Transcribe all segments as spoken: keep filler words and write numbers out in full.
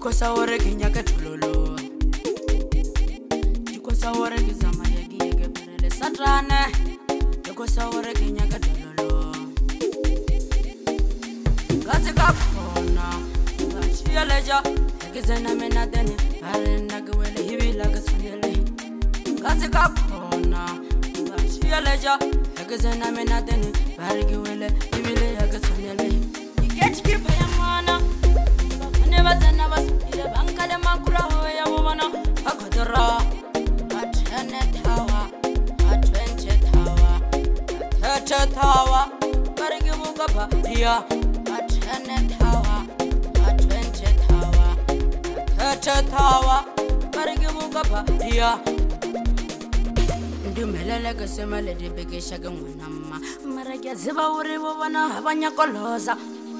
Dikosa ore Kenya katulolo Dikosa ore kizama yegi yege perele satrane Dikosa ore Kenya katulolo Gazi kapona Gashia leja Gizena mena deni Hare nagwele hivi laga sunyele Gazi kapona Gashia leja Gizena mena deni Hare gwele hivi laga sunyele Ikech kipa ya mana Never done a was in a bank at the Makura, a woman, a Kodora, a Tenet Tower, a twenty tower, a thirty tower, Parigabukapa, a Tenet Tower, a twenty tower, a thirty tower, Parigabukapa, do Melaka Semele de Begishagan, Maraga Ziba, Rivana, Havana Colosa.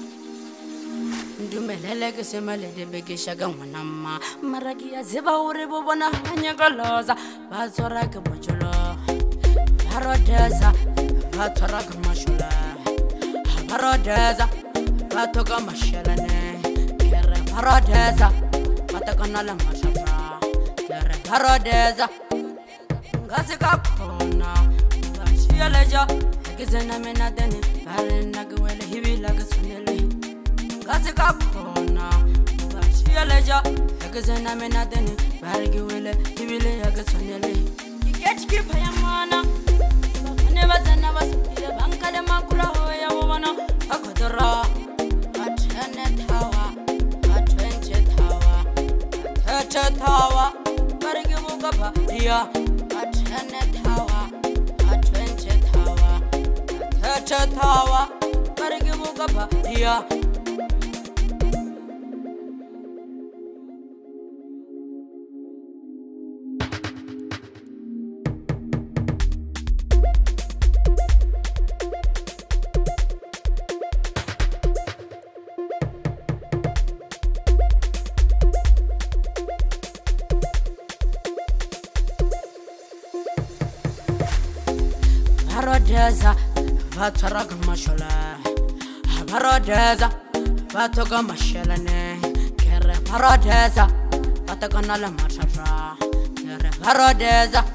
Dumelele semale de begishaga mwanama Maragia ziba uribu wana hanyagaloza Vatoraka mochulo Varodeza Vatoraka mashula Varodeza Vatoka mashalane Kere Varodeza Vatakanala mashatra Kere Varodeza Ngasika kona Vashia leja Gizena mena deni Vare nagwele hivi laga sunele Gazi kapona Gashia leja Yagazena mena deni Bargi wile Hibile yagasonyele Ikech kipa ya mana Neva zena wasipile Banka de makura hoya wumana Akodora A twenty tower A twenty tower A thirty tower Bargi wukapa Iya A twenty tower A twenty tower A thirty tower Bargi wukapa Iya Varodeza, Vataraga Mashala, Varodeza, Vatoga Mashalane, Kere Varodeza, Vataganala Mashatra, Kere Varodeza.